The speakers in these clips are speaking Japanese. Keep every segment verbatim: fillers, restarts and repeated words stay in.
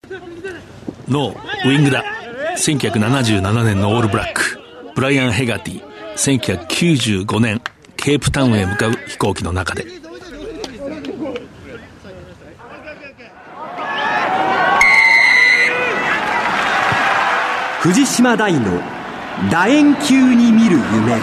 ノー、ウィングだ。せんきゅうひゃくななじゅうななねんのオールブラック。ブライアン・ヘガティ。せんきゅうひゃくきゅうじゅうごねん、ケープタウンへ向かう飛行機の中で。 藤島大の楕円球に見る夢。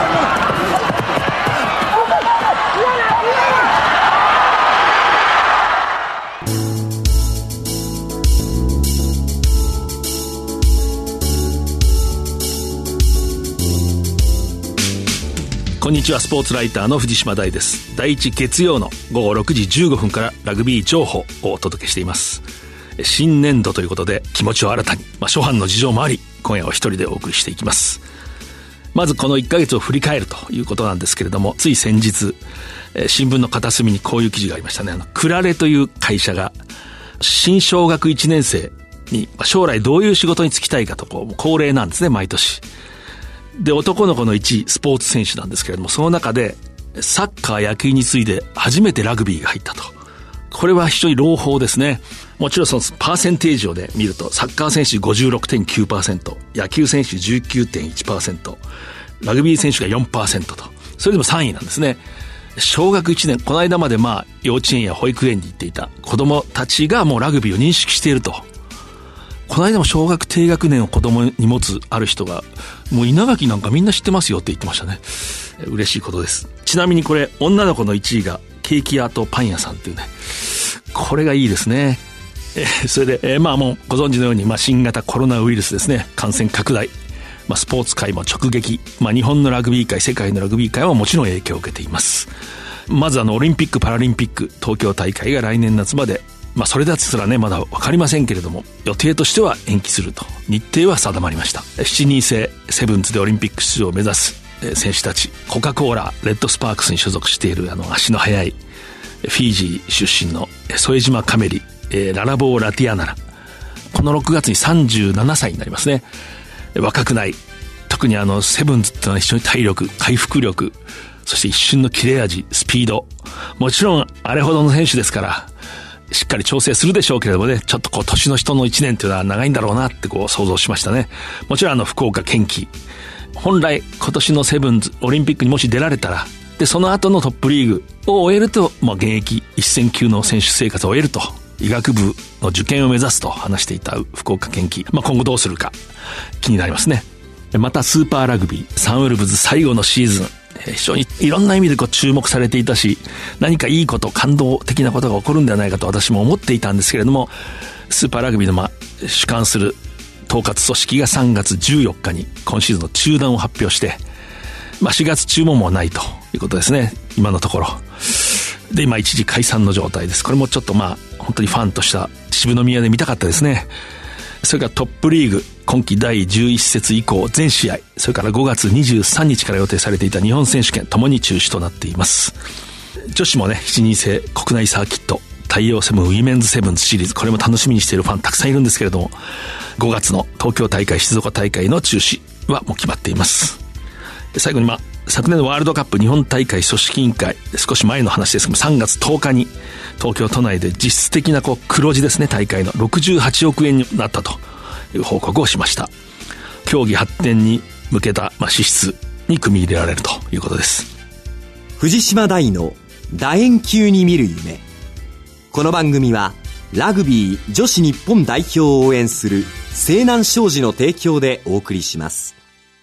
こんにちは、スポーツライターの藤島大です。だいいち月曜のごごろくじじゅうごふんからラグビー情報をお届けしています。新年度ということで気持ちを新たに、まあ、初版の事情もあり、今夜は一人でお送りしていきます。まずこのいっかげつを振り返るということなんですけれども、つい先日、えー、新聞の片隅にこういう記事がありましたね。あのクラレという会社が新小学いちねん生に将来どういう仕事に就きたいかと、こう恒例なんですね、毎年で。男の子のいちいスポーツ選手なんですけれども、その中でサッカー野球に次いで初めてラグビーが入ったと。これは非常に朗報ですね。もちろんそのパーセンテージをで見ると、サッカー選手 ごじゅうろくてんきゅうパーセント、野球選手 じゅうきゅうてんいちパーセント、ラグビー選手が よんパーセント と、それでもさんいなんですね。小学いちねん、この間までまあ幼稚園や保育園に行っていた子供たちがもうラグビーを認識していると。この間も小学低学年を子供に持つある人が、もう稲垣なんかみんな知ってますよって言ってましたね。嬉しいことです。ちなみにこれ、女の子のいちいがケーキ屋とパン屋さんっていうね、これがいいですね。えー、それで、えー、まあもうご存知のように、まあ新型コロナウイルスですね、感染拡大、まあスポーツ界も直撃、まあ日本のラグビー界、世界のラグビー界はもちろん影響を受けています。まずあのオリンピック・パラリンピック東京大会が来年夏まで、まあそれだとすらねまだ分かりませんけれども、予定としては延期すると日程は定まりました。しちにん制セブンズでオリンピック出場を目指す選手たち、コカ・コーラレッドスパークスに所属しているあの足の速いフィージー出身の副島カメリ、ララボー・ラティアナラ、このろくがつにさんじゅうななさいになりますね。若くない。特にあのセブンズってのは非常に体力、回復力、そして一瞬の切れ味、スピード、もちろんあれほどの選手ですからしっかり調整するでしょうけれどもね、ちょっとこう年の人のいちねんというのは長いんだろうなってこう想像しましたね。もちろんあの福岡堅樹、本来今年のセブンズオリンピックにもし出られたら、でその後のトップリーグを終えると、まあ、現役一線級の選手生活を終えると、医学部の受験を目指すと話していた福岡堅樹、まあ、今後どうするか気になりますね。またスーパーラグビーサンウルブズ最後のシーズン、非常にいろんな意味でこう注目されていたし、何かいいこと、感動的なことが起こるんではないかと私も思っていたんですけれども、スーパーラグビーのまあ主管する統括組織がさんがつじゅうよっかに今シーズンの中断を発表して、まあ、しがつ中ももうないということですね、今のところで。今一時解散の状態です。これもちょっとまあ本当にファンとした渋宮で見たかったですね。それからトップリーグ今季だいじゅういっ節以降全試合、それからごがつにじゅうさんにちから予定されていた日本選手権ともに中止となっています。女子もね、しちにん制国内サーキット太陽セブンウィメンズセブンズシリーズ、これも楽しみにしているファンたくさんいるんですけれども、ごがつの東京大会静岡大会の中止はもう決まっています。最後にまあ昨年のワールドカップ日本大会組織委員会、少し前の話ですけども、さんがつとおかに東京都内で実質的なこう黒字ですね、大会のろくじゅうはちおくえんになったという報告をしました。競技発展に向けた、まあ、支出に組み入れられるということです。 藤島大の楕円球に見る夢。この番組はラグビー女子日本代表を応援する西南商事の提供でお送りします。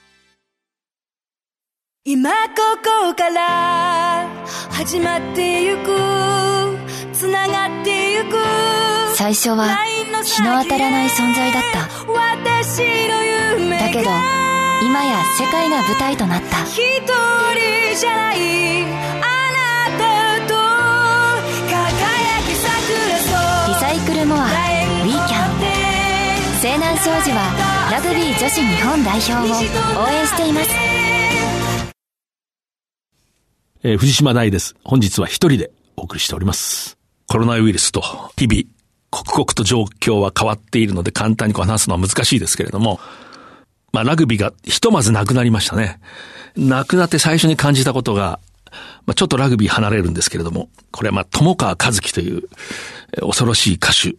今ここから始まってゆく、つながってゆく。 最初は日の当たらない存在だった。 私の夢がだけど今や世界が舞台となった。 一人じゃないあなたと輝き桜そう。 リサイクルモアウィーキャン。西南商事はラグビー女子日本代表を応援しています。 えー、藤島大です。本日は一人でお送りしております。コロナウイルスと日々刻々と状況は変わっているので簡単にこう話すのは難しいですけれども、まあラグビーがひとまずなくなりましたね。なくなって最初に感じたことが、まあ、ちょっとラグビー離れるんですけれども、これはまあ友川一樹という恐ろしい歌手、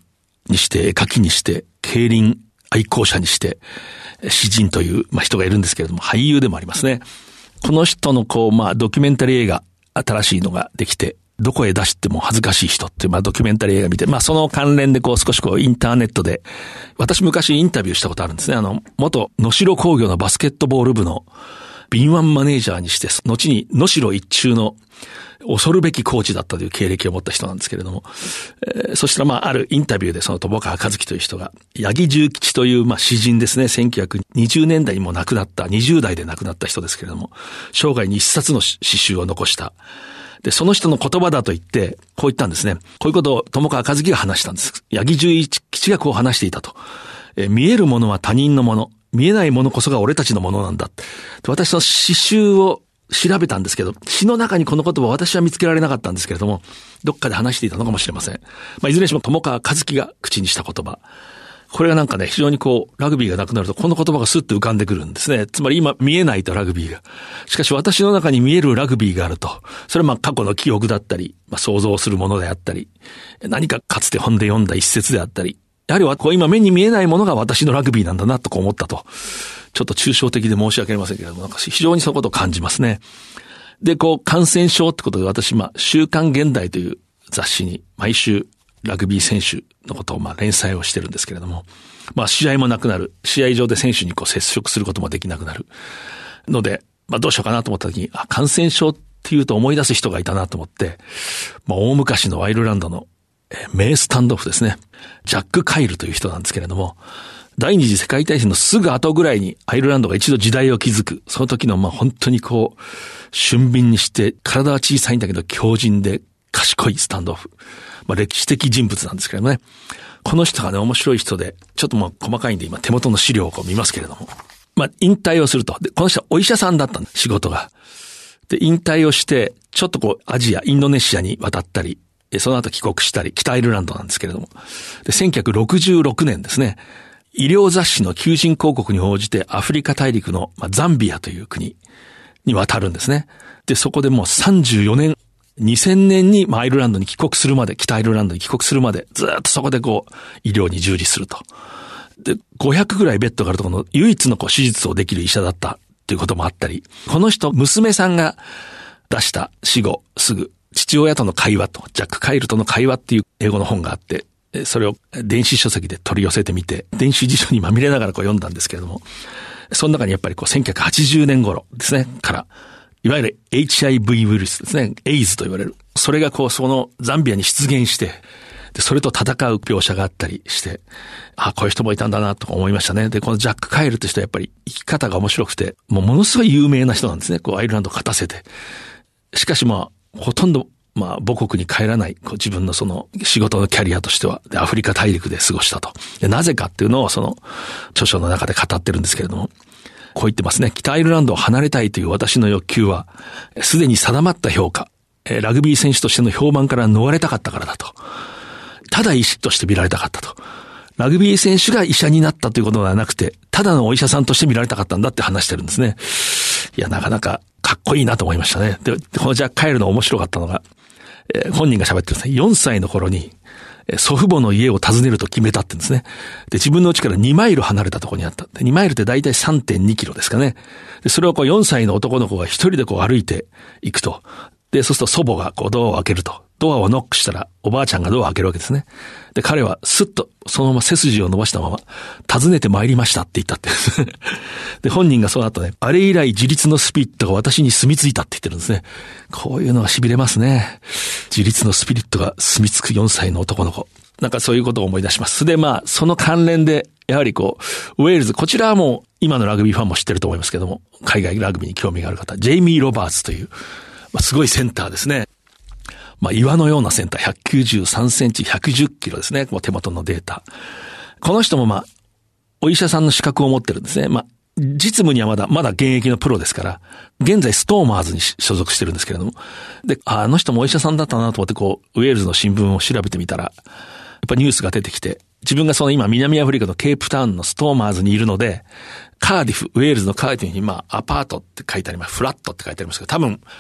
にして、絵描きにして、競輪愛好者にして、詩人という、まあ、人がいるんですけれども、俳優でもありますね。この人のこう、まあ、ドキュメンタリー映画、新しいのができて、どこへ出しても恥ずかしい人っていう、まあ、ドキュメンタリー映画見て、まあ、その関連でこう、少しこう、インターネットで、私昔インタビューしたことあるんですね。あの、元能代工業のバスケットボール部の敏腕マネージャーにして、後に能代一中の恐るべきコーチだったという経歴を持った人なんですけれども、えー、そしたらまあ、あるインタビューでその友川一樹という人が、八木重吉というまあ詩人ですね、せんきゅうひゃくにじゅうねんだいにも亡くなった、にじゅうだいで亡くなった人ですけれども、生涯に一冊の詩集を残した。で、その人の言葉だと言って、こう言ったんですね。こういうことを友川一樹が話したんです。八木重吉がこう話していたと。えー、見えるものは他人のもの。見えないものこそが俺たちのものなんだ。私の詩集を調べたんですけど、詩の中にこの言葉を私は見つけられなかったんですけれども、どっかで話していたのかもしれません。まあ、いずれにしても友川一樹が口にした言葉。これがなんかね、非常にこう、ラグビーがなくなると、この言葉がスッと浮かんでくるんですね。つまり今見えないとラグビーが。しかし私の中に見えるラグビーがあると。それはまあ過去の記憶だったり、まあ想像するものであったり、何かかつて本で読んだ一節であったり、やはりこう今目に見えないものが私のラグビーなんだなとこう思ったと。ちょっと抽象的で申し訳ありませんけれども、なんか非常にそういうことを感じますね。で、こう感染症ってことで私、まあ週刊現代という雑誌に毎週ラグビー選手のことをまあ連載をしてるんですけれども、まあ試合もなくなる。試合上で選手にこう接触することもできなくなる。ので、まあどうしようかなと思った時に、あ、感染症っていうと思い出す人がいたなと思って、まあ大昔のアイルランドの名スタンドオフですね。ジャック・カイルという人なんですけれども、第二次世界大戦のすぐ後ぐらいにアイルランドが一度時代を築く。その時のまあ本当にこう、俊敏にして体は小さいんだけど強靭で賢いスタンドオフ。まあ歴史的人物なんですけれどもね。この人がね、面白い人で、ちょっともう細かいんで今手元の資料をこう見ますけれども。まあ引退をすると。で、この人はお医者さんだったんです、仕事が。で、引退をして、ちょっとこうアジア、インドネシアに渡ったり、その後帰国したり、北アイルランドなんですけれども。で、せんきゅうひゃくろくじゅうろくねんですね。医療雑誌の求人広告に応じてアフリカ大陸の、まあ、ザンビアという国に渡るんですね。で、そこでもうさんじゅうよねん、にせんねんに、まあ、アイルランドに帰国するまで、北アイルランドに帰国するまで、ずっとそこでこう、医療に従事すると。で、ごひゃくぐらいベッドがあるところの唯一のこう手術をできる医者だったということもあったり、この人、娘さんが出した死後すぐ、父親との会話と、ジャック・カイルとの会話っていう英語の本があって、それを電子書籍で取り寄せてみて、電子辞書にまみれながらこう読んだんですけれども、その中にやっぱりこうせんきゅうひゃくはちじゅうねん頃ですね、から、いわゆる エイチアイブイ ウイルスですね、エイズと言われる。それがこうそのザンビアに出現して、で、それと戦う描写があったりして、あ、こういう人もいたんだなと思いましたね。で、このジャック・カイルという人はやっぱり生き方が面白くて、もうものすごい有名な人なんですね。こうアイルランドを勝たせて。しかしまあ、ほとんどまあ母国に帰らない、こう自分のその仕事のキャリアとしては、で、アフリカ大陸で過ごしたと。で、なぜかっていうのをその著書の中で語ってるんですけれども、こう言ってますね。北アイルランドを離れたいという私の欲求は、すでに定まった評価、ラグビー選手としての評判から逃れたかったからだと。ただ医師として見られたかったと。ラグビー選手が医者になったということではなくて、ただのお医者さんとして見られたかったんだって話してるんですね。いや、なかなかかっこいいなと思いましたね。で、このジャック・カイルの面白かったのが、えー、本人が喋ってるんですね。よんさいの頃に、えー、祖父母の家を訪ねると決めたって言うんですね。で、自分の家からにマイル離れたところにあった。で、にマイルってだいたい さんてんにキロですかね。で、それをこうよんさいの男の子が一人でこう歩いていくと。で、そうすると祖母がこうドアを開けると。ドアをノックしたらおばあちゃんがドアを開けるわけですね。で、彼はスッとそのまま背筋を伸ばしたまま訪ねて参りましたって言ったって。で、本人がその後ね、あれ以来自立のスピリットが私に住み着いたって言ってるんですね。こういうのが痺れますね。自立のスピリットが住み着くよんさいの男の子。なんかそういうことを思い出します。で、まあ、その関連で、やはりこう、ウェールズ、こちらはもう今のラグビーファンも知ってると思いますけども、海外ラグビーに興味がある方、ジェイミー・ロバーツという、まあ、すごいセンターですね。まあ、岩のようなセンター、ひゃくきゅうじゅうさんセンチ、ひゃくじゅっキロですね。もう手元のデータ。この人もまあ、お医者さんの資格を持ってるんですね。まあ、実務にはまだ、まだ現役のプロですから、現在ストーマーズに所属してるんですけれども。で、あ、あの人もお医者さんだったなと思ってこう、ウェールズの新聞を調べてみたら、やっぱニュースが出てきて、自分がその今南アフリカのケープタウンのストーマーズにいるので、カーディフ、ウェールズのカーディフにまあ、アパートって書いてあります。フラットって書いてありますけど、多分、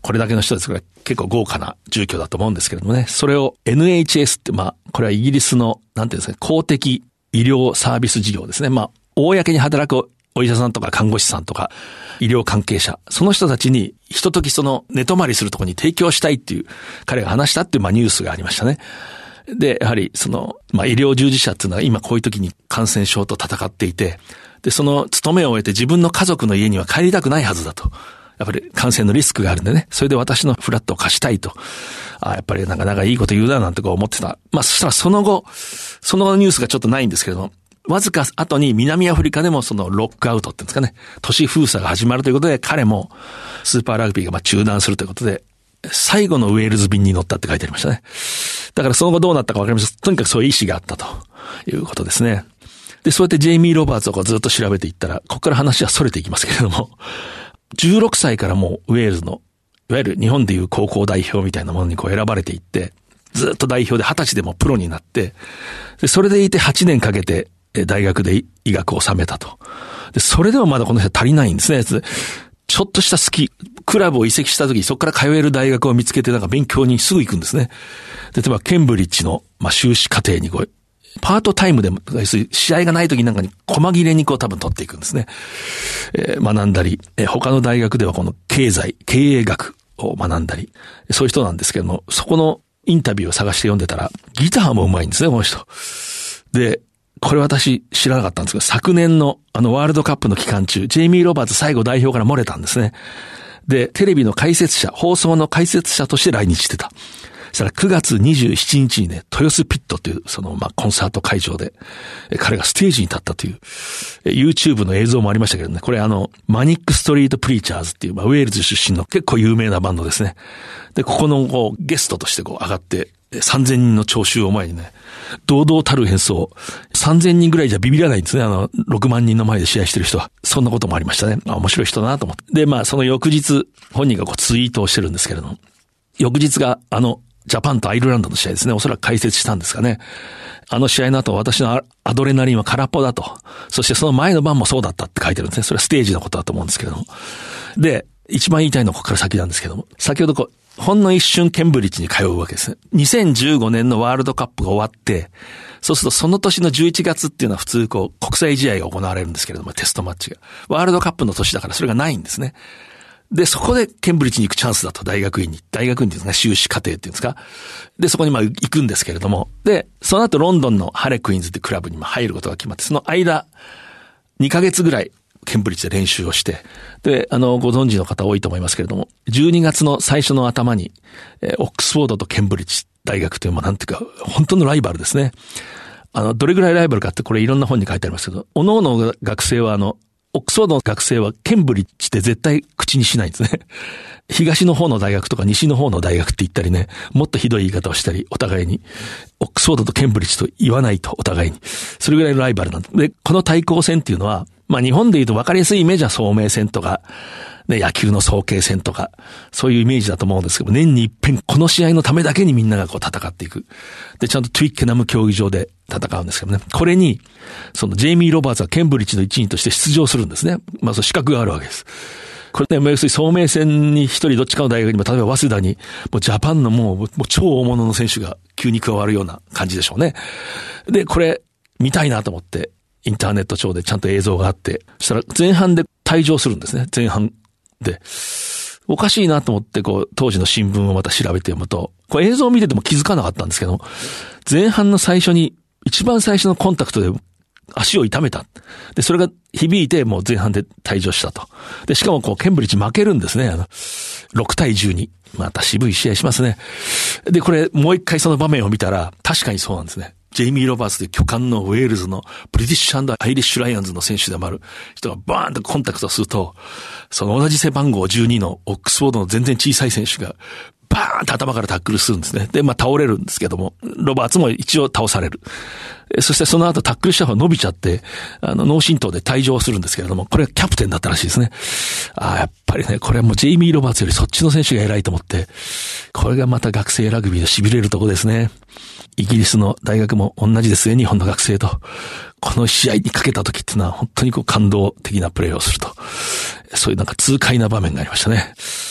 これだけの人ですから結構豪華な住居だと思うんですけれどもね。それを エヌエイチエス って、まあ、これはイギリスの、なんていうんですか、公的医療サービス事業ですね。まあ、公に働くお医者さんとか看護師さんとか医療関係者、その人たちにひとときその寝泊まりするところに提供したいっていう彼が話したっていうまあニュースがありましたね。で、やはりそのまあ医療従事者っていうのは今こういう時に感染症と戦っていて、でその勤めを終えて自分の家族の家には帰りたくないはずだと。やっぱり感染のリスクがあるんでね。それで私のフラットを貸したいと。あやっぱりなかなかいいこと言うななんてこう思ってた。まあそしたらその後、そのニュースがちょっとないんですけれども、わずか後に南アフリカでもそのロックアウトっていうんですかね、都市封鎖が始まるということで、彼もスーパーラグビーがまあ中断するということで、最後のウェールズ便に乗ったって書いてありましたね。だからその後どうなったかわかりません。とにかくそういう意思があったということですね。で、そうやってジェイミー・ロバーツをずっと調べていったら、ここから話は逸れていきますけれども、じゅうろくさいからもうウェールズの、いわゆる日本でいう高校代表みたいなものにこう選ばれていって、ずっと代表ではたちでもプロになって、で、それでいてはちねんかけて、大学で医学を収めたと。で、それでもまだこの人は足りないんですね。ちょっとした好き、クラブを移籍した時、そこから通える大学を見つけて、なんか勉強にすぐ行くんですね。で、例えばケンブリッジの、まあ、修士課程にこう、パートタイムでも、試合がない時なんかに細切れにこう多分取っていくんですね。えー、学んだり、えー、他の大学ではこの経済、経営学を学んだり、そういう人なんですけども、そこのインタビューを探して読んでたら、ギターも上手いんですね、この人。で、これ私知らなかったんですけど、昨年のあのワールドカップの期間中、ジェイミー・ロバーツ最後代表から漏れたんですね。で、テレビの解説者、放送の解説者として来日してた。そしたらくがつにじゅうしちにちにね、豊洲ピットという、その、まあ、コンサート会場で、彼がステージに立ったという、YouTube の映像もありましたけどね、これあの、マニック・ストリート・プリーチャーズっていう、まあ、ウェールズ出身の結構有名なバンドですね。で、ここのこうゲストとしてこう上がって、さんぜんにんの聴衆を前にね、堂々たる演奏。さんぜんにんぐらいじゃビビらないんですね。あの、ろくまんにんの前で試合してる人は。そんなこともありましたね。あ、面白い人だなと思って。で、まあ、その翌日、本人がこうツイートをしてるんですけれども、翌日があの、ジャパンとアイルランドの試合ですね。おそらく解説したんですかね。あの試合の後、私のアドレナリンは空っぽだと。そしてその前の晩もそうだったって書いてるんですね。それはステージのことだと思うんですけれども。で、一番言いたいのはここから先なんですけども。先ほどこう、ほんの一瞬ケンブリッジに通うわけですね。にせんじゅうごねんのワールドカップが終わって、そうするとその年のじゅういちがつっていうのは普通こう国際試合が行われるんですけれども、テストマッチが。ワールドカップの年だからそれがないんですね。で、そこでケンブリッジに行くチャンスだと、大学院に。大学院っていうんですか、修士課程っていうんですか。で、そこにまあ行くんですけれども。で、その後ロンドンのハレクインズってクラブにまあ入ることが決まって、その間、にかげつぐらい、ケンブリッジで練習をして、で、あの、ご存知の方多いと思いますけれども、じゅうにがつの最初の頭に、えー、オックスフォードとケンブリッジ大学という、まあ、なんていうか、本当のライバルですね。あの、どれぐらいライバルかって、これいろんな本に書いてありますけど、各々の学生はあの、オックスフォードの学生はケンブリッジって絶対口にしないんですね。東の方の大学とか西の方の大学って言ったりね、もっとひどい言い方をしたり、お互いに、オックスフォードとケンブリッジと言わないと、お互いに。それぐらいのライバルなんで、で、この対抗戦っていうのは、まあ日本で言うと分かりやすいイメージは聡明戦とか、ね、野球の早慶戦とか、そういうイメージだと思うんですけど、年に一遍この試合のためだけにみんながこう戦っていく。で、ちゃんとトゥイッケナム競技場で戦うんですけどね。これに、そのジェイミー・ロバーツはケンブリッジの一員として出場するんですね。まあそう資格があるわけです。これね、要するに聡明戦に一人どっちかの大学にも、例えば早稲田に、もうジャパンのもう、もう超大物の選手が急に加わるような感じでしょうね。で、これ、見たいなと思って、インターネット上でちゃんと映像があって、そしたら前半で退場するんですね。前半で。おかしいなと思って、こう、当時の新聞をまた調べて読むと、こう映像を見てても気づかなかったんですけど、前半の最初に、一番最初のコンタクトで足を痛めた。で、それが響いて、もう前半で退場したと。で、しかもこう、ケンブリッジ負けるんですね。あの、ろくたいじゅうに。また渋い試合しますね。で、これ、もう一回その場面を見たら、確かにそうなんですね。ジェイミー・ロバーツという巨漢のウェールズのブリティッシュ&アイリッシュ・ライオンズの選手でもある人がバーンとコンタクトすると、その同じ背番号じゅうにのオックスフォードの全然小さい選手がバーンと頭からタックルするんですね。で、まあ倒れるんですけども、ロバーツも一応倒される。そしてその後タックルした方が伸びちゃって、あの、脳震盪で退場するんですけれども、これはキャプテンだったらしいですね。ああ、やっぱりね、これはもうジェイミー・ロバーツよりそっちの選手が偉いと思って、これがまた学生ラグビーの痺れるとこですね。イギリスの大学も同じですね、日本の学生と。この試合にかけた時っていうのは本当にこう感動的なプレーをすると。そういうなんか痛快な場面がありましたね。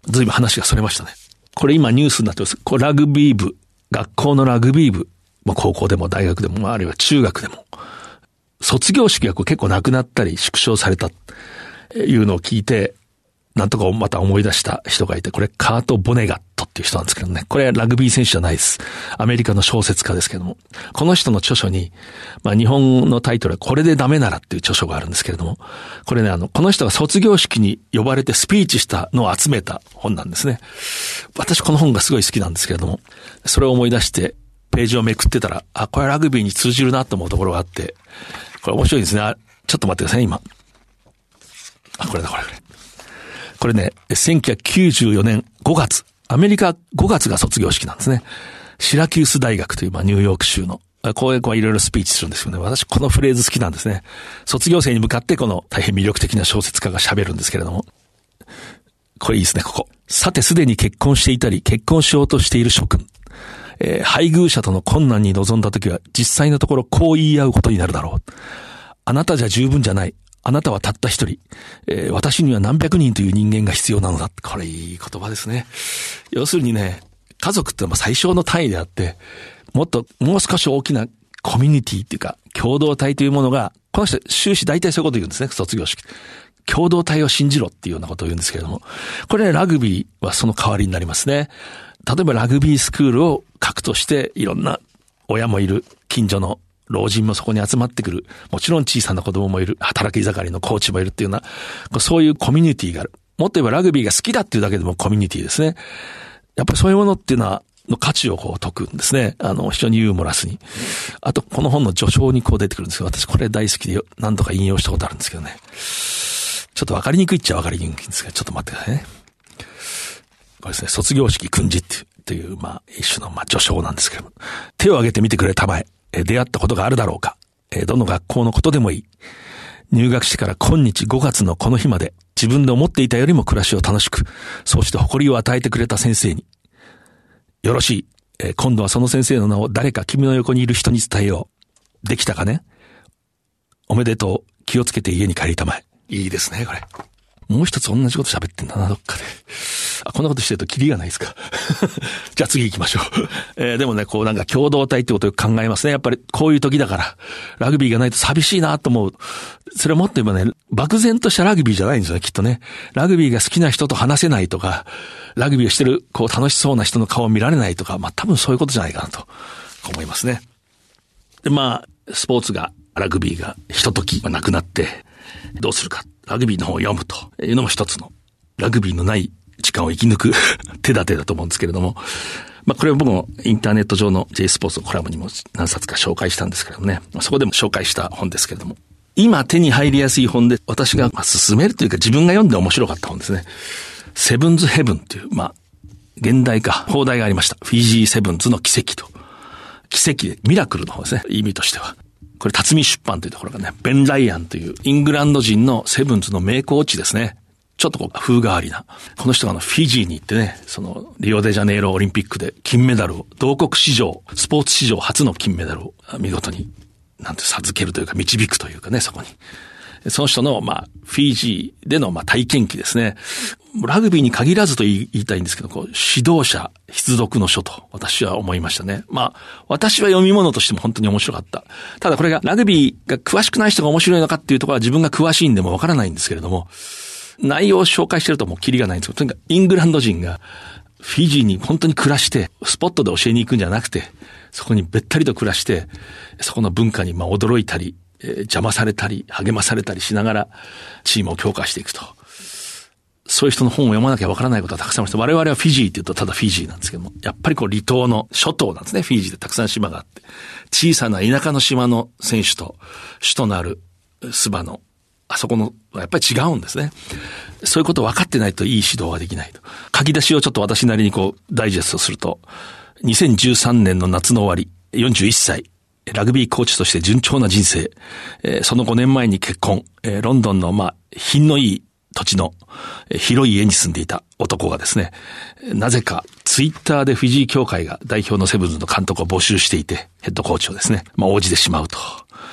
ずいぶん話がそれましたね。これ今ニュースになってます。これラグビー部、学校のラグビー部、まあ、高校でも大学でも、あるいは中学でも、卒業式がこう結構なくなったり縮小されたというのを聞いて、なんとかまた思い出した人がいて、これカート・ボネガットっていう人なんですけどね。これはラグビー選手じゃないです。アメリカの小説家ですけども。この人の著書に、まあ日本のタイトルはこれでダメならっていう著書があるんですけれども、これね、あの、この人が卒業式に呼ばれてスピーチしたのを集めた本なんですね。私この本がすごい好きなんですけれども、それを思い出してページをめくってたら、あ、これラグビーに通じるなと思うところがあって、これ面白いですね。あ、ちょっと待ってください、今。あ、これだ、これ。これね、せんきゅうひゃくきゅうじゅうよねんごがつ、アメリカごがつが卒業式なんですね。シラキュース大学という、まあ、ニューヨーク州の、こういう子はいろいろスピーチするんですよね。私、このフレーズ好きなんですね。卒業生に向かってこの大変魅力的な小説家が喋るんですけれども。これいいですね、ここ。さて、すでに結婚していたり、結婚しようとしている諸君。えー、配偶者との困難に臨んだときは、実際のところこう言い合うことになるだろう。あなたじゃ十分じゃない。あなたはたった一人、えー、私には何百人という人間が必要なのだ。これいい言葉ですね。要するにね、家族ってのは最小の単位であって、もっと、もう少し大きなコミュニティっていうか、共同体というものが、この人終始大体そういうことを言うんですね、卒業式。共同体を信じろっていうようなことを言うんですけれども、これね、ラグビーはその代わりになりますね。例えばラグビースクールを核として、いろんな親もいる、近所の老人もそこに集まってくる。もちろん小さな子供もいる。働き盛りのコーチもいるっていうような、そういうコミュニティがある。もっと言えばラグビーが好きだっていうだけでもコミュニティですね。やっぱりそういうものっていうのは、の価値をこう解くんですね。あの、非常にユーモラスに。あと、この本の序章にこう出てくるんですけど、私これ大好きで何度か引用したことあるんですけどね。ちょっとわかりにくいっちゃわかりにくいんですが、ちょっと待ってくださいね。これですね、卒業式訓示っていう、という、まあ、一種の、まあ、序章なんですけども。手を挙げてみてくれたまえ。出会ったことがあるだろうか。どの学校のことでもいい。入学してから今日ごがつのこの日まで自分で思っていたよりも暮らしを楽しく、そうして誇りを与えてくれた先生に。よろしい。今度はその先生の名を誰か君の横にいる人に伝えよう。できたかね？おめでとう。気をつけて家に帰りたまえ。いいですね、これ。もう一つ同じこと喋ってんだな、どっかで。あ、こんなことしてるとキリがないですか。じゃあ次行きましょう。えー、でもね、こうなんか共同体ってことを考えますね。やっぱりこういう時だから、ラグビーがないと寂しいなと思う。それをもっと言えばね、漠然としたラグビーじゃないんですよね、きっとね。ラグビーが好きな人と話せないとか、ラグビーをしてる、こう楽しそうな人の顔を見られないとか、まあ多分そういうことじゃないかなと思いますね。で、まあ、スポーツが、ラグビーがひとときなくなって、どうするか。ラグビーの本を読むというのも一つの、ラグビーのない時間を生き抜く手立てだと思うんですけれども、まあこれは僕もインターネット上の J スポーツのコラムにも何冊か紹介したんですけれどもね、そこでも紹介した本ですけれども、今手に入りやすい本で私が勧めるというか自分が読んで面白かった本ですね。セブンズヘブンという、まあ、現代化、放題がありました。フィジーセブンズの奇跡と。奇跡で、ミラクルの方ですね、意味としては。これ、辰巳出版というところがね、ベン・ライアンというイングランド人のセブンズの名コーチですね。ちょっとこう風変わりな。この人があのフィジーに行ってね、そのリオデジャネイロオリンピックで金メダルを、同国史上、スポーツ史上初の金メダルを見事に、なんて授けるというか導くというかね、そこに。その人の、まあ、フィジーでの、まあ、体験記ですね。ラグビーに限らずと言いたいんですけど、こう、指導者必読の書と私は思いましたね。まあ、私は読み物としても本当に面白かった。ただこれがラグビーが詳しくない人が面白いのかっていうところは自分が詳しいんでもわからないんですけれども、内容を紹介してるともうキリがないんですけど、とにかくイングランド人がフィジーに本当に暮らして、スポットで教えに行くんじゃなくて、そこにべったりと暮らして、そこの文化にまあ驚いたり、えー、邪魔されたり、励まされたりしながら、チームを強化していくと。そういう人の本を読まなきゃわからないことはたくさんあります。我々はフィジーって言うとただフィジーなんですけども、やっぱりこう離島の諸島なんですね。フィジーでたくさん島があって。小さな田舎の島の選手と、首都のあるスバの、あそこの、やっぱり違うんですね。そういうことを分かってないといい指導ができないと。書き出しをちょっと私なりにこう、ダイジェストすると、にせんじゅうさんねんの夏の終わり、よんじゅういっさい、ラグビーコーチとして順調な人生、えー、そのごねんまえに結婚、えー、ロンドンのまあ、品のいい土地の広い家に住んでいた男がですね、なぜかツイッターでフィジー協会が代表のセブンズの監督を募集していて、ヘッドコーチをですね、まあ応じてしまうと。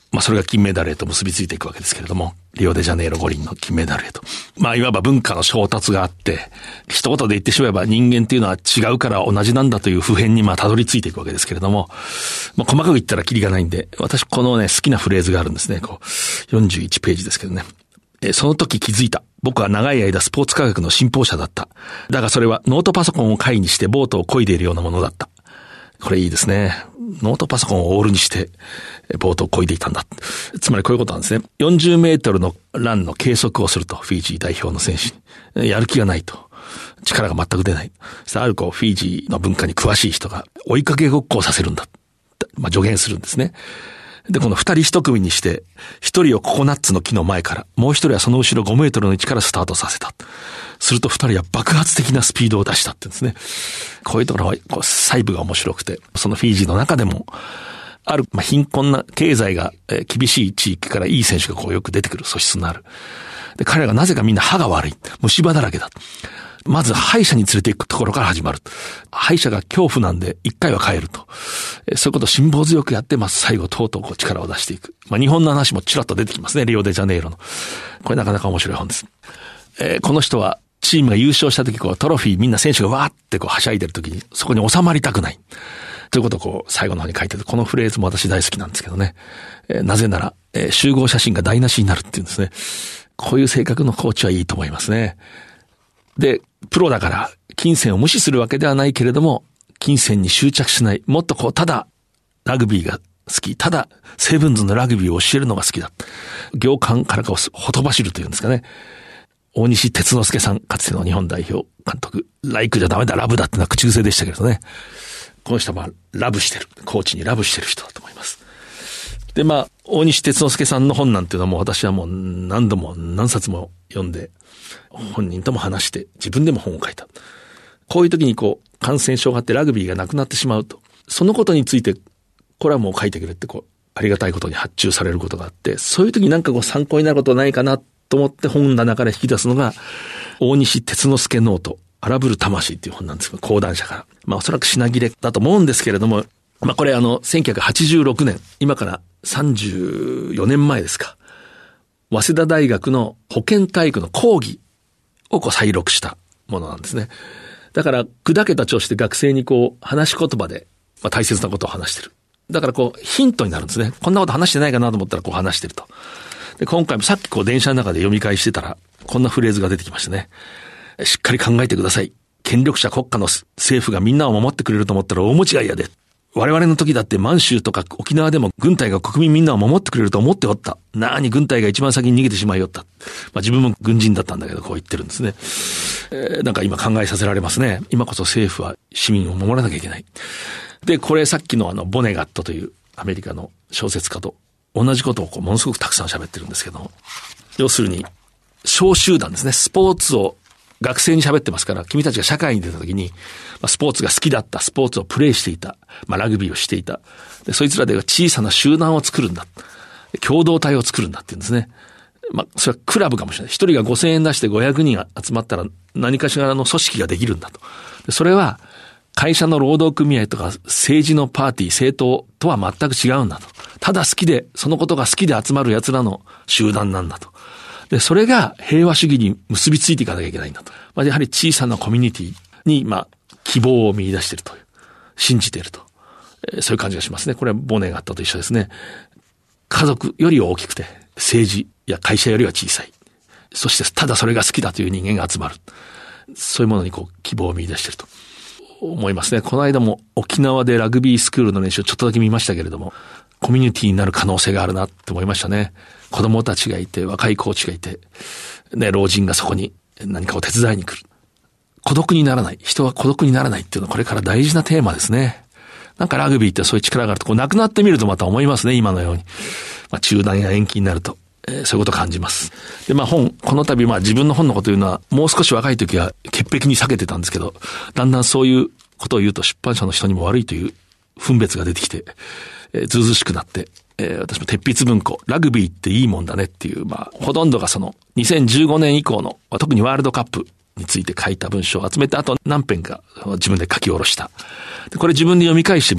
まあそれが金メダルへと結びついていくわけですけれども、リオデジャネイロ五輪の金メダルへと。まあいわば文化の衝突があって、一言で言ってしまえば人間っていうのは違うから同じなんだという普遍にまあ辿り着いていくわけですけれども、まあ細かく言ったらキリがないんで、私このね好きなフレーズがあるんですね。こうよんじゅういちページですけどね。えその時気づいた。僕は長い間スポーツ科学の信奉者だった。だがそれはノートパソコンを介にしてボートを漕いでいるようなものだった。これいいですね。ノートパソコンをオールにしてボートを漕いでいたんだ。つまりこういうことなんですね。よんじゅうメートルのランの計測をすると、フィジー代表の選手に。やる気がないと。力が全く出ない。そしてあるこうフィジーの文化に詳しい人が追いかけごっこをさせるんだ。まあ助言するんですね。で、この二人一組にして、一人をココナッツの木の前から、もう一人はその後ろごメートルの位置からスタートさせた。すると二人は爆発的なスピードを出したって言うんですね。こういうところは、こう細部が面白くて、そのフィジーの中でも、ある、まあ、貧困な経済が厳しい地域からいい選手がこうよく出てくる素質のある。で、彼らがなぜかみんな歯が悪い。虫歯だらけだ。まず歯医者に連れて行くところから始まる。歯医者が恐怖なんで一回は帰ると。そういうことを辛抱強くやって、まず最後とうとうこう力を出していく。まあ日本の話もちらっと出てきますね。リオデジャネイロの。これなかなか面白い本です。えー、この人はチームが優勝した時こうトロフィーみんな選手がわーってこうはしゃいでる時にそこに収まりたくない。ということをこう最後の方に書いてる。このフレーズも私大好きなんですけどね。えー、なぜなら、えー、集合写真が台無しになるっていうんですね。こういう性格のコーチはいいと思いますね。で、プロだから、金銭を無視するわけではないけれども、金銭に執着しない。もっとこう、ただ、ラグビーが好き。ただ、セブンズのラグビーを教えるのが好きだ。行間からかをほとばしるというんですかね。大西哲之助さん、かつての日本代表監督。ライクじゃダメだ、ラブだってのは口癖でしたけれどね。この人はラブしてる。コーチにラブしてる人だと思います。で、まあ、大西哲之助さんの本なんていうのはもう私はもう何度も何冊も読んで、本人とも話して自分でも本を書いた。こういう時にこう感染症があってラグビーがなくなってしまうと。そのことについてコラムを書いてくれってこうありがたいことに発注されることがあって、そういう時になんかこう参考になることないかなと思って本棚から引き出すのが大西哲之助ノート荒ぶる魂っていう本なんですけど、講談社から。まあおそらく品切れだと思うんですけれども、まあこれあのせんきゅうひゃくはちじゅうろくねん、今からさんじゅうよねんまえですか。早稲田大学の保健体育の講義をこう再録したものなんですね。だから砕けた調子で学生にこう話し言葉で、まあ、大切なことを話してる。だからこうヒントになるんですね。こんなこと話してないかなと思ったらこう話してると。で今回もさっきこう電車の中で読み返してたらこんなフレーズが出てきましたね。しっかり考えてください。権力者国家の政府がみんなを守ってくれると思ったら大間違いやで。我々の時だって満州とか沖縄でも軍隊が国民みんなを守ってくれると思っておった。なーに軍隊が一番先に逃げてしまいよった。まあ自分も軍人だったんだけどこう言ってるんですね。えー、なんか今考えさせられますね。今こそ政府は市民を守らなきゃいけない。で、これさっきのあのボネガットというアメリカの小説家と同じことをこうものすごくたくさん喋ってるんですけども。要するに小集団ですね。スポーツを学生に喋ってますから、君たちが社会に出た時に、まあ、スポーツが好きだった、スポーツをプレイしていた、まあ、ラグビーをしていた。で、そいつらで小さな集団を作るんだ。共同体を作るんだって言うんですね。まあ、それはクラブかもしれない。一人がごせんえん出してごひゃくにん集まったら何かしらの組織ができるんだと。でそれは、会社の労働組合とか政治のパーティー、政党とは全く違うんだと。ただ好きで、そのことが好きで集まる奴らの集団なんだと。で、それが平和主義に結びついていかなきゃいけないんだと。まあ、やはり小さなコミュニティに、まあ、希望を見出しているという。信じていると。えー、そういう感じがしますね。これはボネガットと一緒ですね。家族より大きくて、政治や会社よりは小さい。そして、ただそれが好きだという人間が集まる。そういうものにこう、希望を見出していると思いますね。この間も沖縄でラグビースクールの練習をちょっとだけ見ましたけれども、コミュニティになる可能性があるなって思いましたね。子供たちがいて、若いコーチがいて、ね、老人がそこに何かを手伝いに来る。孤独にならない。人は孤独にならないっていうのはこれから大事なテーマですね。なんかラグビーってそういう力があると、こう亡くなってみるとまた思いますね、今のように。まあ中断や延期になると、えー、そういうことを感じます。で、まあ本、この度まあ自分の本のことを言うのは、もう少し若い時は潔癖に避けてたんですけど、だんだんそういうことを言うと出版社の人にも悪いという分別が出てきて、えー、ずうずうしくなって、えー、私も鉄筆文庫、ラグビーっていいもんだねっていう、まあ、ほとんどがその、にせんじゅうごねん以降の、特にワールドカップについて書いた文章を集めて、あと何編か自分で書き下ろした。で、これ自分で読み返してみて、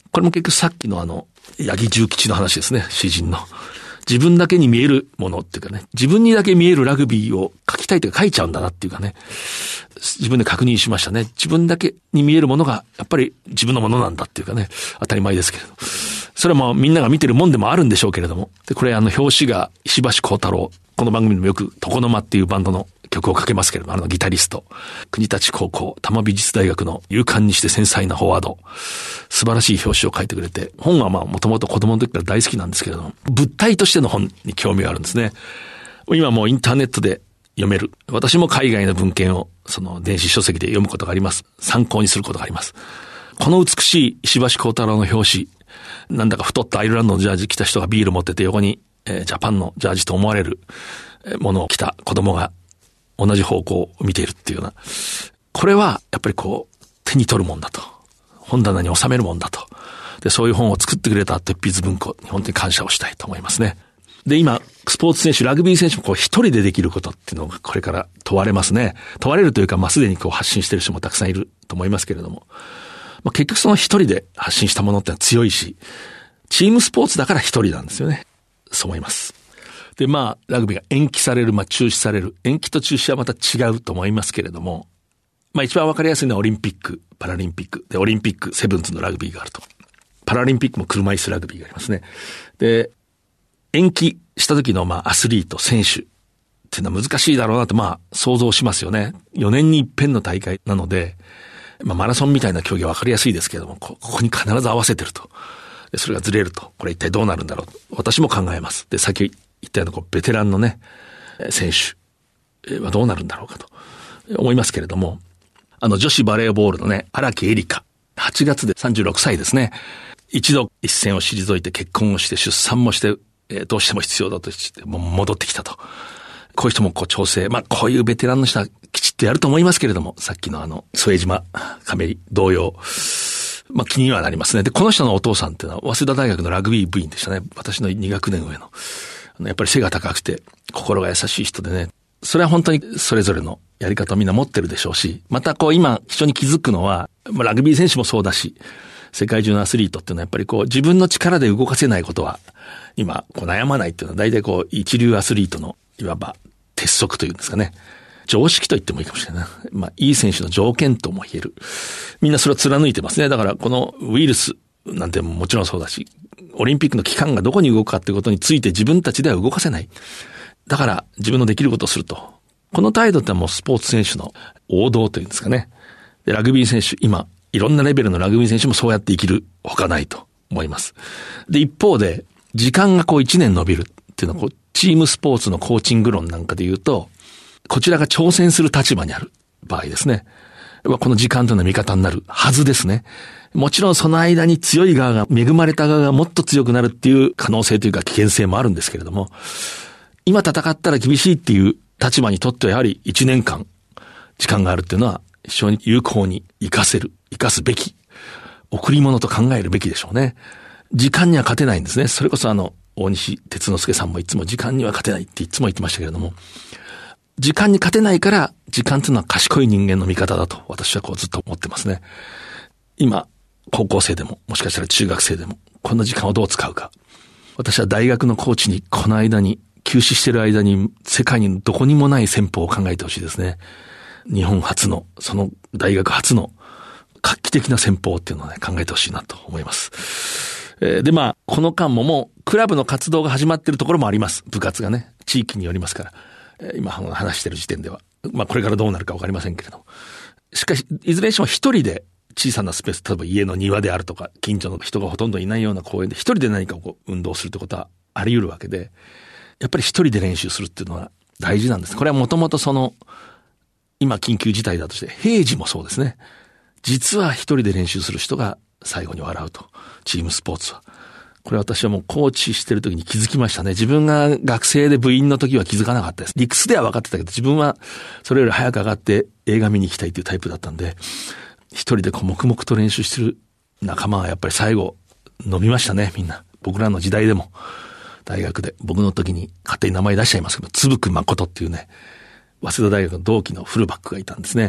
これも結局さっきのあの、八木重吉の話ですね、詩人の。自分だけに見えるものっていうかね、自分にだけ見えるラグビーを書きたいというか書いちゃうんだなっていうかね、自分で確認しましたね。自分だけに見えるものがやっぱり自分のものなんだっていうかね、当たり前ですけれど。それはまあみんなが見てるもんでもあるんでしょうけれども。で、これあの表紙が石橋幸太郎。この番組でもよく床の間っていうバンドの曲をかけますけれども、あのギタリスト。国立高校、多摩美術大学の勇敢にして繊細なフォワード。素晴らしい表紙を書いてくれて、本はまあもともと子供の時から大好きなんですけれども、物体としての本に興味があるんですね。今もうインターネットで読める。私も海外の文献をその電子書籍で読むことがあります。参考にすることがあります。この美しい石橋幸太郎の表紙、なんだか太ったアイルランドのジャージ着た人がビール持ってて横に、えー、ジャパンのジャージと思われるものを着た子供が同じ方向を見ているっていうような。これはやっぱりこう手に取るもんだと。本棚に収めるもんだと。で、そういう本を作ってくれた鉄筆文庫に本当に感謝をしたいと思いますね。で、今、スポーツ選手、ラグビー選手もこう一人でできることっていうのがこれから問われますね。問われるというか、まあ、すでにこう発信している人もたくさんいると思いますけれども。まあ、結局その一人で発信したものってのは強いし、チームスポーツだから一人なんですよね。そう思います。で、まあ、ラグビーが延期される、まあ、中止される。延期と中止はまた違うと思いますけれども、まあ、一番わかりやすいのはオリンピック、パラリンピック。で、オリンピック、セブンズのラグビーがあると。パラリンピックも車椅子ラグビーがありますね。で、延期した時の、まあ、アスリート、選手っていうのは難しいだろうなと、まあ、想像しますよね。よねんに一遍の大会なので、まあ、マラソンみたいな競技はわかりやすいですけれども、ここに必ず合わせてると。で、それがずれると。これ一体どうなるんだろうと。私も考えます。で、先言ったような、こう、ベテランのね、選手はどうなるんだろうかと思いますけれども、あの、女子バレーボールのね、荒木絵里香。はちがつでさんじゅうろくさいですね。一度一線を退いて結婚をして出産もして、えー、どうしても必要だとして、もう戻ってきたと。こういう人もこう調整、まあこういうベテランの人はきちっとやると思いますけれども、さっきのあの、副島亀同様、まあ気にはなりますね。で、この人のお父さんっていうのは、早稲田大学のラグビー部員でしたね。私のに学年上の。あのやっぱり背が高くて、心が優しい人でね。それは本当にそれぞれのやり方をみんな持ってるでしょうし、またこう今非常に気づくのは、ラグビー選手もそうだし、世界中のアスリートっていうのはやっぱりこう自分の力で動かせないことは、今こう悩まないっていうのは大体こう一流アスリートのいわば鉄則というんですかね。常識と言ってもいいかもしれない。まあいい選手の条件とも言える。みんなそれを貫いてますね。だからこのウイルスなんてもちろんそうだし、オリンピックの期間がどこに動くかっていうことについて自分たちでは動かせない。だから自分のできることをすると。この態度ってもうスポーツ選手の王道というんですかね。で、ラグビー選手、今、いろんなレベルのラグビー選手もそうやって生きるほかないと思います。で、一方で、時間がこういちねん伸びるっていうのは、こう、チームスポーツのコーチング論なんかで言うと、こちらが挑戦する立場にある場合ですね。この時間というのは味方になるはずですね。もちろんその間に強い側が、恵まれた側がもっと強くなるっていう可能性というか危険性もあるんですけれども、今戦ったら厳しいっていう立場にとってはやはりいちねんかん時間があるっていうのは非常に有効に活かせる、活かすべき、贈り物と考えるべきでしょうね。時間には勝てないんですね。それこそあの、大西哲之助さんもいつも時間には勝てないっていつも言ってましたけれども、時間に勝てないから時間っていうのは賢い人間の味方だと私はこうずっと思ってますね。今、高校生でも、もしかしたら中学生でも、この時間をどう使うか。私は大学のコーチにこの間に、休止してる間に世界にどこにもない戦法を考えてほしいですね。日本初の、その大学初の画期的な戦法っていうのをね、考えてほしいなと思います。えー、で、まあ、この間ももうクラブの活動が始まってるところもあります。部活がね、地域によりますから。えー、今話してる時点では。まあ、これからどうなるかわかりませんけれども。しかし、いずれにしても一人で小さなスペース、例えば家の庭であるとか、近所の人がほとんどいないような公園で一人で何かこう運動するってことはあり得るわけで、やっぱり一人で練習するっていうのは大事なんです。これはもともとその、今緊急事態だとして、平時もそうですね。実は一人で練習する人が最後に笑うと。チームスポーツは。これ私はもうコーチしてる時に気づきましたね。自分が学生で部員の時は気づかなかったです。理屈では分かってたけど、自分はそれより早く上がって映画見に行きたいっていうタイプだったんで、一人でこう黙々と練習してる仲間はやっぱり最後伸びましたね、みんな。僕らの時代でも。大学で、僕の時に勝手に名前出しちゃいますけど、つぶく誠っていうね、早稲田大学の同期のフルバックがいたんですね。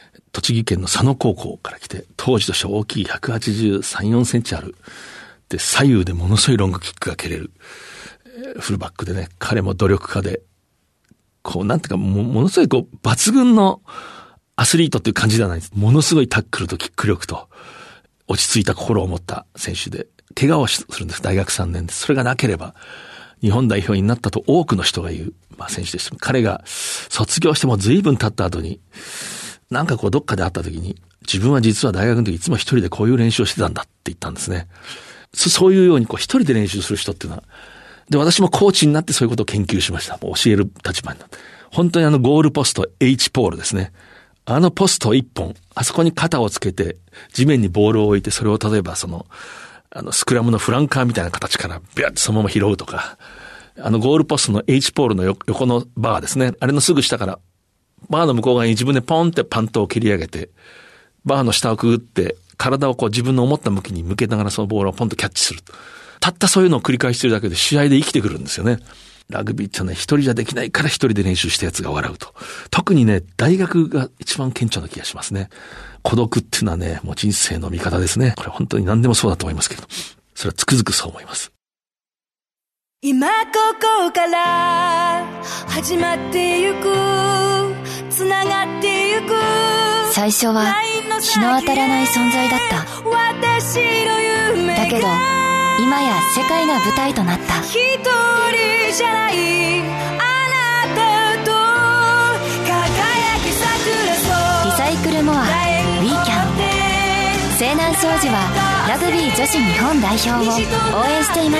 栃木県の佐野高校から来て、当時としては大きいひゃくはちじゅうさん、よんセンチある。で、左右でものすごいロングキックが蹴れる。フルバックでね、彼も努力家で、こう、なんていうか、も、ものすごいこう、抜群のアスリートっていう感じではないです。ものすごいタックルとキック力と、落ち着いた心を持った選手で、怪我をするんです。大学さんねんで。それがなければ、日本代表になったと多くの人が言う、まあ選手でした。彼が卒業しても随分経った後に、なんかこうどっかで会った時に、自分は実は大学の時いつも一人でこういう練習をしてたんだって言ったんですね。そ、そういうようにこう一人で練習する人っていうのは、で、私もコーチになってそういうことを研究しました。もう教える立場になって。本当にあのゴールポスト H ポールですね。あのポスト一本、あそこに肩をつけて、地面にボールを置いて、それを例えばその、あのスクラムのフランカーみたいな形からビャッとそのまま拾うとか、あのゴールポストの H ポールの横のバーですね。あれのすぐ下から、バーの向こう側に自分でポンってパントを切り上げて、バーの下をくぐって、体をこう自分の思った向きに向けながらそのボールをポンとキャッチする。たったそういうのを繰り返してるだけで試合で生きてくるんですよね。ラグビーってね、一人じゃできないから一人で練習したやつが笑うと。特にね、大学が一番顕著な気がしますね。孤独っていうのはね、もう人生の味方ですね。これ本当に何でもそうだと思いますけど。それはつくづくそう思います。 今ここから始まってゆく、つながってゆく。 最初は日の当たらない存在だった。 私の夢がだけど今や世界が舞台となった。 一人じゃないあなたと輝き桜そう。 リサイクルモア We Can。 西南商事はラグビー女子日本代表を応援しています。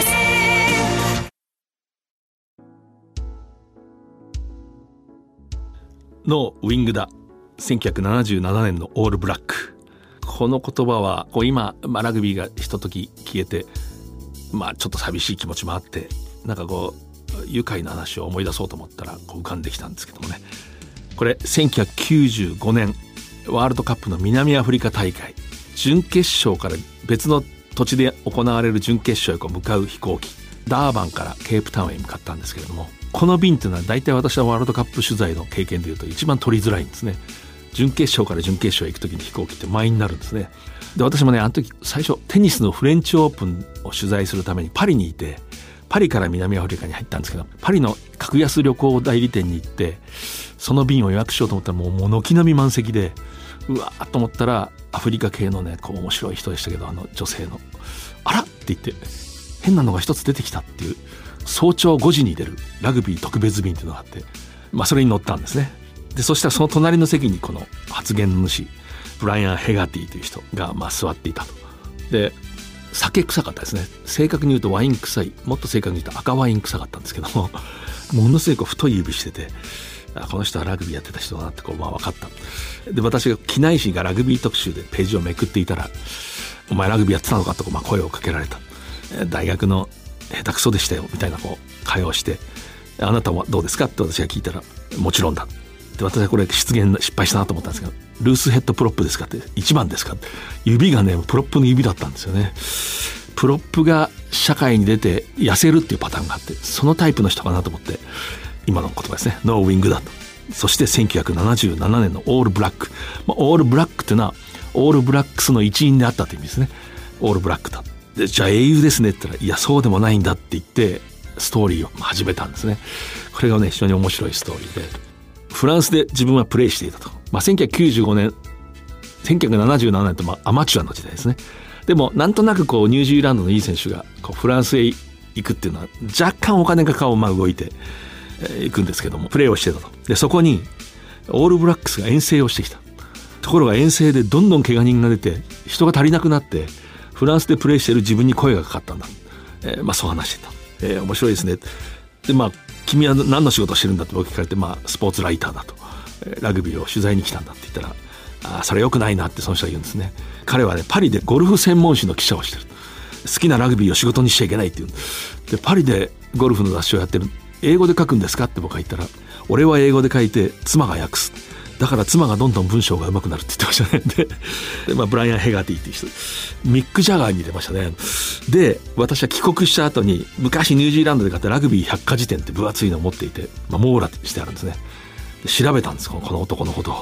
ノーウィングだ。せんきゅうひゃくななじゅうななねんのオールブラック。この言葉はこう今、まあ、ラグビーがひととき消えて、まあちょっと寂しい気持ちもあって、なんかこう愉快な話を思い出そうと思ったらこう浮かんできたんですけどもね。これせんきゅうひゃくきゅうじゅうごねんワールドカップの南アフリカ大会、準決勝から別の土地で行われる準決勝へこう向かう飛行機、ダーバンからケープタウンへ向かったんですけれども、この便というのは大体私はワールドカップ取材の経験でいうと一番取りづらいんですね。準決勝から準決勝へ行くときに飛行機って満員になるんですね。で、私もね、あの時最初テニスのフレンチオープンを取材するためにパリにいて、パリから南アフリカに入ったんですけど、パリの格安旅行代理店に行ってその便を予約しようと思ったらもうもう軒並み満席で、うわーっと思ったらアフリカ系のね、こう面白い人でしたけど、あの女性のあらって言って変なのが一つ出てきたっていう、早朝ごじに出るラグビー特別便っていうのがあって、まあそれに乗ったんですね。で、そしたらその隣の席にこの発言の主ブライアン・ヘガティという人がまあ座っていたと。で、酒臭かったですね。正確に言うとワイン臭い、もっと正確に言うと赤ワイン臭かったんですけども、ものすごく太い指してて、あ、この人はラグビーやってた人だなってこうまあ分かった。で、私が機内誌がラグビー特集でページをめくっていたら、お前ラグビーやってたのかとまあ声をかけられた。大学の下手くそでしたよみたいなこう会話をして、あなたはどうですかって私が聞いたら、もちろんだ。で、私はこれ失言失敗したなと思ったんですけど、ルースヘッドプロップですかって、いちばんですかって、指がねプロップの指だったんですよね。プロップが社会に出て痩せるっていうパターンがあって、そのタイプの人かなと思って、今の言葉ですね、ノーウィングだと。そしてせんきゅうひゃくななじゅうななねんのオールブラック、まあ、オールブラックっていうのはオールブラックスの一員であったという意味ですね。オールブラックだ。で、じゃあ英雄ですねって言ったら、いやそうでもないんだって言ってストーリーを始めたんですね。これがね非常に面白いストーリーで、フランスで自分はプレーしていたと。まあ、せんきゅうひゃくきゅうじゅうごねんせんきゅうひゃくななじゅうななねんとまあアマチュアの時代ですね。でもなんとなくこうニュージーランドのいい選手がこうフランスへ行くっていうのは若干お金が顔をまあ動いて行くんですけども、プレーをしてたと。で、そこにオールブラックスが遠征をしてきた。ところが遠征でどんどん怪我人が出て人が足りなくなって、フランスでプレーしている自分に声がかかったんだ。えー、まあそう話してた。えー、面白いですね。で、まあ君は何の仕事をしてるんだって僕聞かれて、まあスポーツライターだと、えー、ラグビーを取材に来たんだって言ったら、あ、それ良くないなってその人が言うんですね。彼はねパリでゴルフ専門誌の記者をしてる。好きなラグビーを仕事にしちゃいけないって言うんで、パリでゴルフの雑誌をやってる。英語で書くんですかって僕が言ったら、俺は英語で書いて妻が訳す。だから妻がどんどん文章が上手くなるって言ってましたね。で、でまあ、ブライアン・ヘガーティっていう人、ミック・ジャガーに出ましたね。で、私は帰国した後に昔ニュージーランドで買ったラグビー百科事典って分厚いのを持っていて、まあ、網羅してあるんですね。で、調べたんですこの男のことを。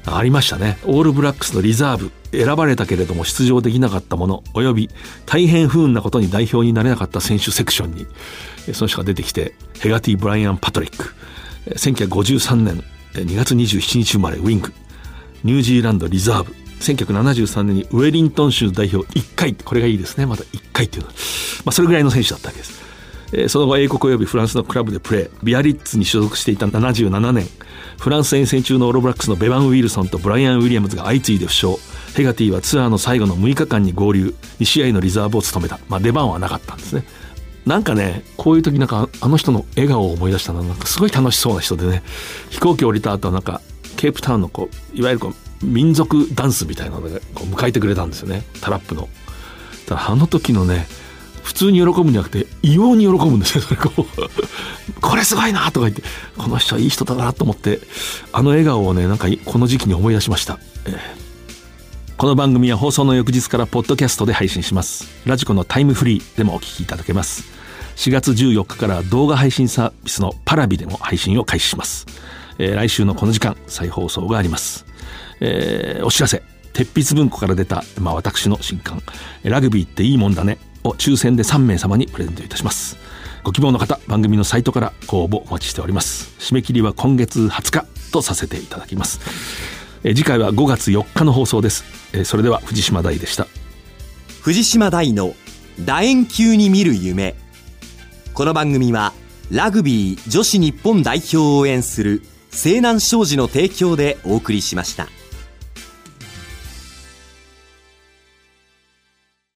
ありましたね。オールブラックスのリザーブ、選ばれたけれども出場できなかったものおよび大変不運なことに代表になれなかった選手セクションにその人が出てきて、ヘガティ・ブライアン・パトリック、せんきゅうひゃくごじゅうさんねんにがつにじゅうしちにち生まれ、ウィング、ニュージーランドリザーブ、せんきゅうひゃくななじゅうさんねんにウェリントン州代表いっかい、これがいいですね。まだいっかいっていうのは、まあ、それぐらいの選手だったわけです。えー、その後英国およびフランスのクラブでプレー、ビアリッツに所属していたななじゅうななねん、フランス遠征中のオールブラックスのベバン・ウィルソンとブライアン・ウィリアムズが相次いで負傷。ヘガティはツアーの最後のむいかかんに合流、にしあいのリザーブを務めた。まあ、出番はなかったんですね。なんかね、こういう時なんかあの人の笑顔を思い出したの、なんかすごい楽しそうな人でね、飛行機降りた後なんかケープタウンのこういわゆるこう民族ダンスみたいなのでこう迎えてくれたんですよね、タラップの。だからあの時のね、普通に喜ぶんじゃなくて異様に喜ぶんですよ。それこうこれすごいなとか言って、この人はいい人だなと思って、あの笑顔をね、なんかこの時期に思い出しました。えーこの番組は放送の翌日からポッドキャストで配信します。ラジコのタイムフリーでもお聞きいただけます。しがつじゅうよっかから動画配信サービスのパラビでも配信を開始します。えー、来週のこの時間再放送があります。えー、お知らせ、鉄筆文庫から出た、まあ、私の新刊ラグビーっていいもんだねを抽選でさんめいさまにプレゼントいたします。ご希望の方、番組のサイトからご応募お待ちしております。締め切りは今月はつかとさせていただきます。え次回はごがつよっかの放送です。えそれでは藤島大でした。 藤島大の楕円球に見る夢。この番組はラグビー女子日本代表を応援する西南商事の提供でお送りしました。